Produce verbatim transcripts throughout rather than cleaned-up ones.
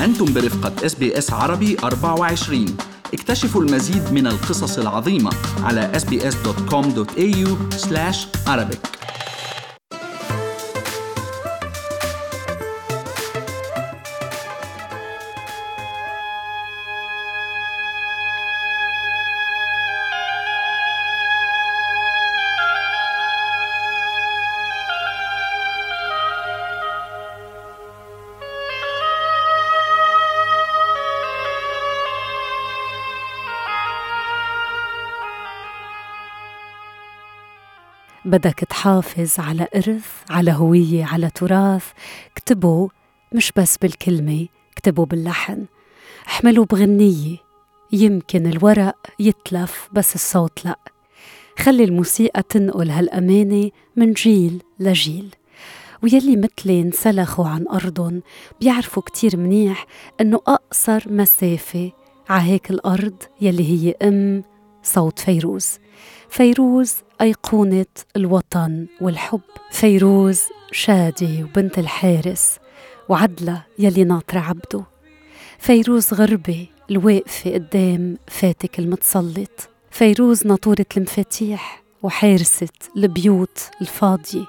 أنتم برفقة إس بي إس عربي أربعة وعشرين. اكتشفوا المزيد من القصص العظيمة على إس بي إس دوت كوم دوت إيه يو سلاش عربيك. بدك تحافظ على إرث، على هوية، على تراث، اكتبه مش بس بالكلمة، اكتبه باللحن، احمله بغنية. يمكن الورق يتلف بس الصوت لأ. خلي الموسيقى تنقل هالأمانة من جيل لجيل. ويلي مثلي انسلخوا عن أرضهم بيعرفوا كتير منيح أنه أقصر مسافة عهيك الأرض يلي هي أم صوت فيروز. فيروز أيقونة الوطن والحب. فيروز شادي وبنت الحارس وعدلة يلي ناطرة عبده. فيروز غربة الواقفة قدام فاتك المتسلط. فيروز ناطورة المفاتيح وحارسة البيوت الفاضية.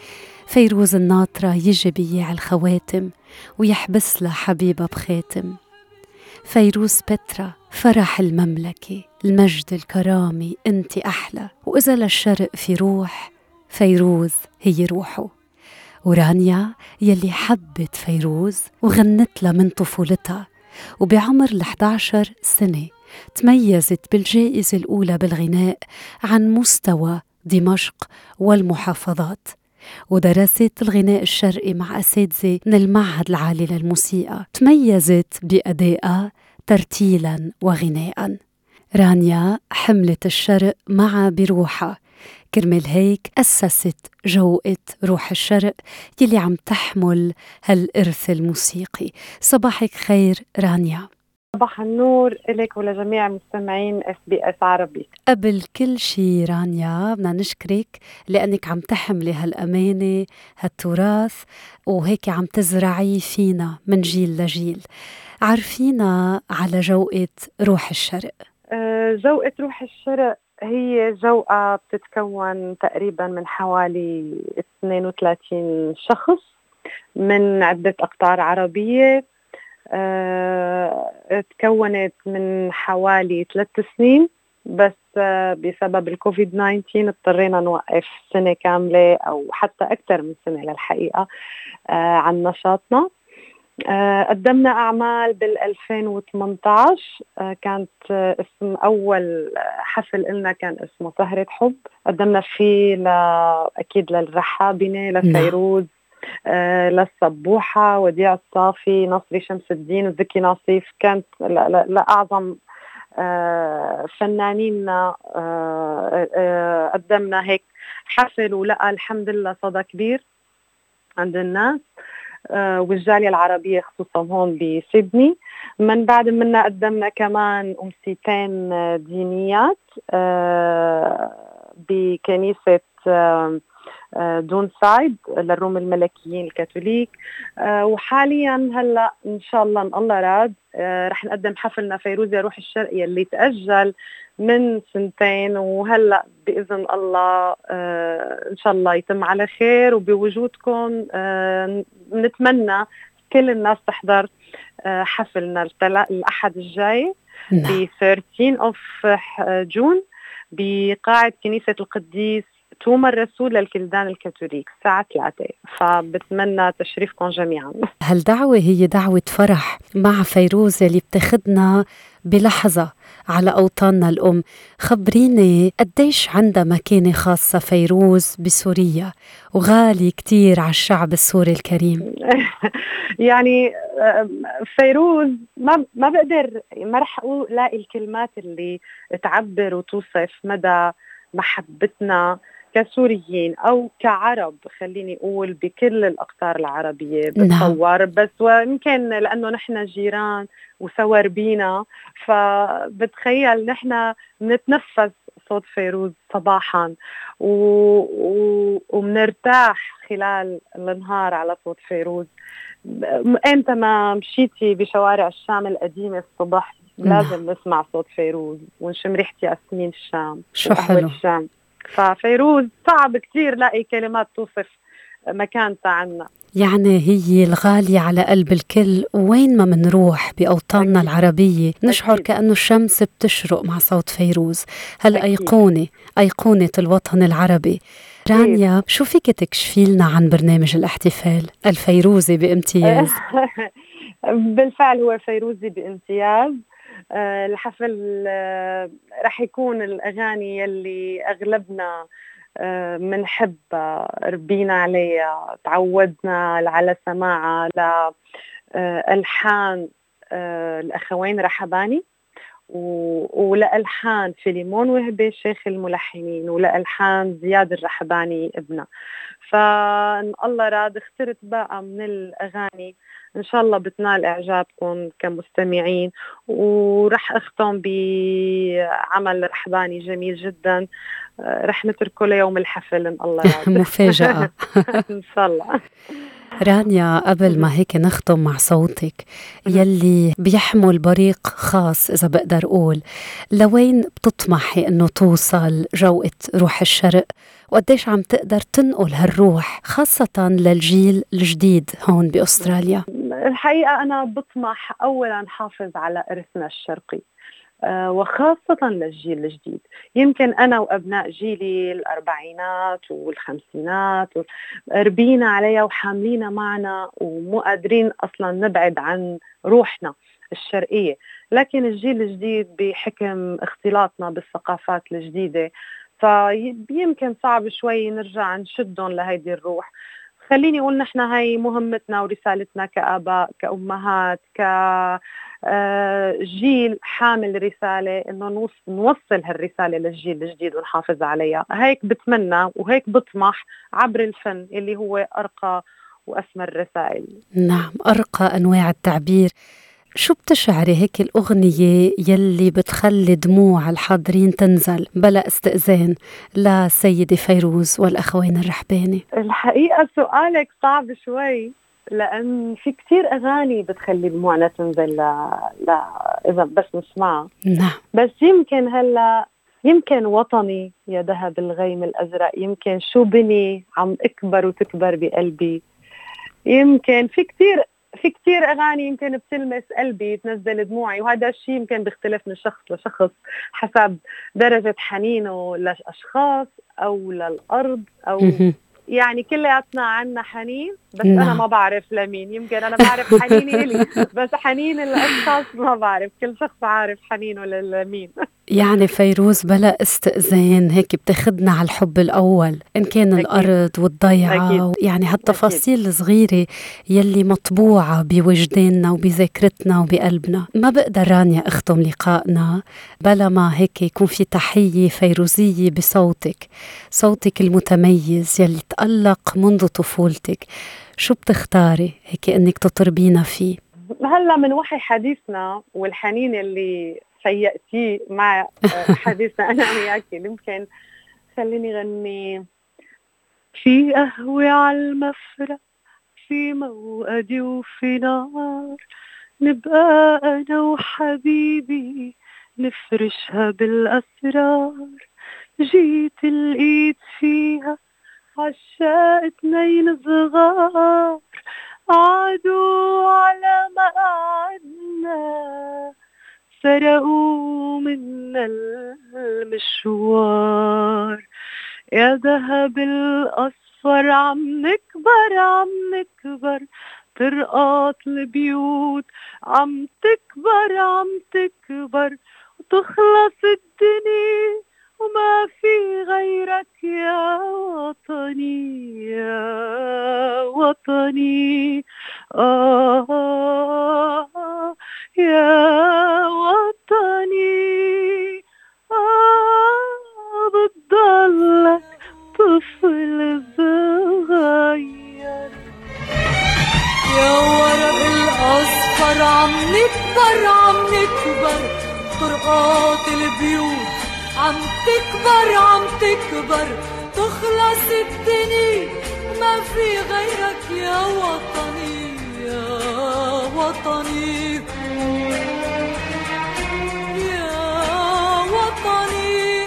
فيروز الناطرة يجي بياع الخواتم ويحبس لها حبيبة بخاتم. فيروز بترا فرح المملكة، المجد الكرامي انت أحلى. وإذا للشرق في روح، فيروز هي روحه. ورانيا يلي حبت فيروز وغنت لها من طفولتها، وبعمر الأحد عشر سنة تميزت بالجائزة الأولى بالغناء عن مستوى دمشق والمحافظات. ودرست الغناء الشرقي مع أساتذة من المعهد العالي للموسيقى. تميزت بأدائها ترتيلاً وغناءً. رانيا حملت الشرق معها بروحها، كرمال هيك أسست جوقة روح الشرق يلي عم تحمل هالإرث الموسيقي. صباحك خير رانيا. صباح النور إليك ولجميع مستمعين إس بي إس عربي. قبل كل شي رانيا بدنا نشكرك لأنك عم تحملي هالأمانة هالتراث وهيك عم تزرعي فينا من جيل لجيل. عرفينا على جوقة روح الشرق. أه جوقة روح الشرق هي جوقة بتتكون تقريبا من حوالي اثنين وثلاثين شخص من عدة أقطار عربية. أه تكونت من حوالي ثلاث سنين، بس أه بسبب الكوفيد تسعة عشر اضطرينا نوقف سنة كاملة أو حتى أكثر من سنة للحقيقة أه عن نشاطنا. أه قدمنا أعمال بالألفين وثمانية عشر. أه كانت أه اسم أول حفل إلنا كان اسمه سهرة حب. قدمنا فيه ل... أكيد للرحابنة، لفيروز، أه للصبوحة، وديع الصافي، نصري شمس الدين، وزكي ناصيف. كانت لأعظم أه فنانيننا. أه أه قدمنا هيك حفل ولقى الحمد لله صدى كبير عند الناس أه والجالية العربية خصوصا هون بسيدني. من بعد منا قدمنا كمان أمسيتين دينيات أه بكنيسة أه دون سايد للروم الملكيين الكاثوليك. أه وحاليا هلا ان شاء الله ان الله راد أه رح نقدم حفلنا فيروز يا روح الشرقية اللي تأجل من سنتين، وهلا باذن الله أه ان شاء الله يتم على خير. وبوجودكم أه نتمنى كل الناس تحضر أه حفلنا الأحد الجاي ب ثلاثة عشر جون بقاعة كنيسة القديس توما الرسول للكلدان الكاثوليك الساعة ثلاثة. فبتمنى تشريفكم جميعا. هالدعوة هي دعوة فرح مع فيروز اللي بتاخدنا بلحظة على أوطاننا الأم. خبريني قديش عندها مكانة خاصة فيروز بسوريا وغالي كتير على الشعب السوري الكريم. يعني فيروز ما ما بقدر ما رح ألاقي الكلمات اللي تعبر وتوصف مدى محبتنا كسوريين أو كعرب، خليني أقول بكل الأقطار العربية بتصور. بس ويمكن لأنه نحن جيران وسوا ربينا، فبتخيل نحن نتنفس صوت فيروز صباحا و... و... ومنرتاح خلال النهار على صوت فيروز. أنت ما مشيتي بشوارع الشام القديمة الصبح لازم نسمع صوت فيروز ونشم ريحة ياسمين الشام وقهوة الشام. ففيروز صعب كتير لاقي كلمات توصف مكانتها عنا. يعني هي الغالية على قلب الكل، وين ما منروح بأوطاننا أكيد. العربية نشعر أكيد. كأنه الشمس بتشرق مع صوت فيروز، هالأيقونة أيقونة الوطن العربي. رانيا، شو فيك تكشفي لنا عن برنامج الاحتفال الفيروزي بامتياز؟ بالفعل هو فيروزي بامتياز. أه الحفل أه رح يكون الأغاني يلي أغلبنا منحب ربينا عليها، تعودنا على سماعها لألحان الأخوين رحباني ولألحان فيليمون وهبي شيخ الملحنين ولألحان زياد الرحباني ابنه. فإن الله راد اخترت بقى من الأغاني إن شاء الله بتنال إعجابكم كمستمعين، ورح أختم بعمل رحباني جميل جدا رح نتركه ليوم الحفل إن الله راد. مفاجأة إن شاء الله. رانيا، قبل ما هيك نختم مع صوتك يلي بيحمل بريق خاص إذا بقدر أقول، لوين بتطمحي إنه توصل جوقة روح الشرق، وقديش عم تقدر تنقل هالروح خاصة للجيل الجديد هون بأستراليا؟ الحقيقة أنا بطمح أولا حافظ على إرثنا الشرقي وخاصة للجيل الجديد. يمكن أنا وأبناء جيلي الأربعينات والخمسينات ربينا عليها وحاملينا معنا ومو قادرين أصلا نبعد عن روحنا الشرقية، لكن الجيل الجديد بحكم اختلاطنا بالثقافات الجديدة فيمكن صعب شوي نرجع نشدهم لهيدي الروح. خليني أقول نحن هاي مهمتنا ورسالتنا كآباء كأمهات كجيل حامل رسالة إنه نوصل هالرسالة للجيل الجديد ونحافظ عليها. هيك بتمنى وهيك بطمح عبر الفن اللي هو أرقى وأسمى الرسائل. نعم، أرقى أنواع التعبير. شو بتشعري هيك الأغنية يلي بتخلي دموع الحاضرين تنزل بلا استئذان لسيدة فيروز والأخوين الرحباني؟ الحقيقة سؤالك صعب شوي، لأن في كتير أغاني بتخلي دموعنا تنزل لا, لا إذا بس نسمعها. نعم. بس يمكن هلا يمكن وطني يا ذهب الغيم الأزرق، يمكن شو بني عم أكبر وتكبر بقلبي، يمكن في كتير في كتير أغاني يمكن بتلمس قلبي تنزل دموعي. وهذا الشيء يمكن بيختلف من شخص لشخص حسب درجة حنينه للأشخاص أو للأرض أو يعني كلياتنا عنا حنين، بس نعم. أنا ما بعرف لمين. يمكن أنا بعرف حنيني إلي بس حنين الأشخاص ما بعرف، كل شخص عارف حنينه للمين. يعني فيروز بلا استئذان هيك بتاخدنا على الحب الأول، إن كان أكيد. الأرض والضيعة، يعني هالتفاصيل الصغيرة يلي مطبوعة بوجداننا وبذاكرتنا وبقلبنا. ما بقدر رانيا أختم لقائنا بلا ما هيك يكون في تحية فيروزية بصوتك، صوتك المتميز يلي تألق منذ طفولتك. شو بتختاري هيك إنك تطربينا فيه؟ هلا من وحي حديثنا والحنين اللي سيأتي مع حديثنا أنا وياكي، يمكن خليني غني في قهوة على المفرق في موقدي وفي نار، نبقى أنا وحبيبي نفرشها بالأسرار، جيت الإيد فيها عشاق اتنين صغار عادوا على مقعدنا سرقوا منا المشوار، يا ذهب الأصفر عم نكبر عم نكبر، طرقات البيوت عم تكبر عم تكبر، وتخلص الدنيا وما في غيرك يا وطني يا وطني آه, آه يا وطني آه بتضلك طفل صغير، يا ورق الأصفر عم نكبر عم نكبر، طرقات البيوت عم تكبر عم تكبر تخلص الدنيا ما في غيرك يا وطني يا وطني يا وطني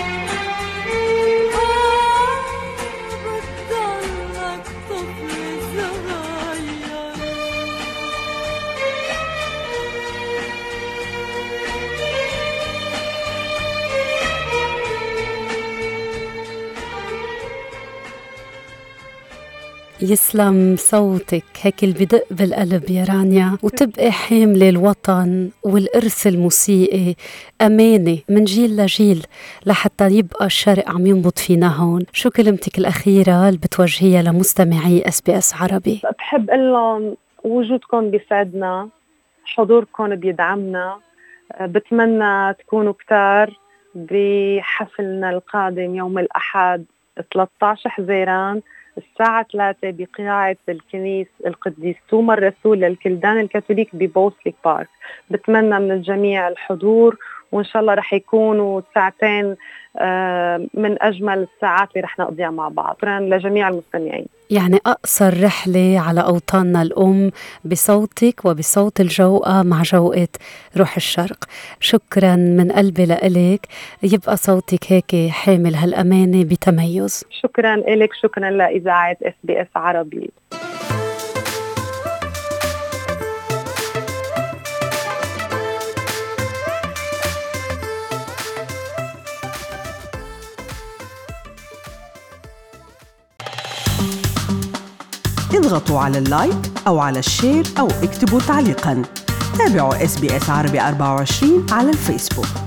آه بتضلك طفل صغير يسلم صوتك، هيك اللي بدق بالقلب يا رانيا، وتبقي حاملة الوطن والإرث الموسيقي أمانة من جيل لجيل لحتى يبقى الشرق عم ينبض فينا هون. شو كلمتك الأخيرة اللي بتوجهيها لمستمعي اس بي اس عربي؟ بحب أقول لهم وجودكم بيسعدنا، حضوركم بيدعمنا، بتمنى تكونوا كتار بحفلنا القادم يوم الأحد ثلاثة عشر حزيران الساعة ثلاثة بقاعة الكنيس القديس توما الرسول للكلدان الكاثوليك ببوسليك بارك. بتمنى من الجميع الحضور، وإن شاء الله رح يكونوا ساعتين من أجمل الساعات اللي رح نقضيها مع بعض. شكرا لجميع المستمعين. يعني أقصر رحلة على أوطاننا الأم بصوتك وبصوت الجوقة مع جوقة روح الشرق. شكرا من قلبي لإلك، يبقى صوتك هيك حامل هالأمانة بتميز. شكرا إلك، شكرا لإذاعة اس بي اس عربي. اضغطوا على اللايك أو على الشير أو اكتبوا تعليقاً. تابعوا اس بي اس عربي أربعة وعشرين على الفيسبوك.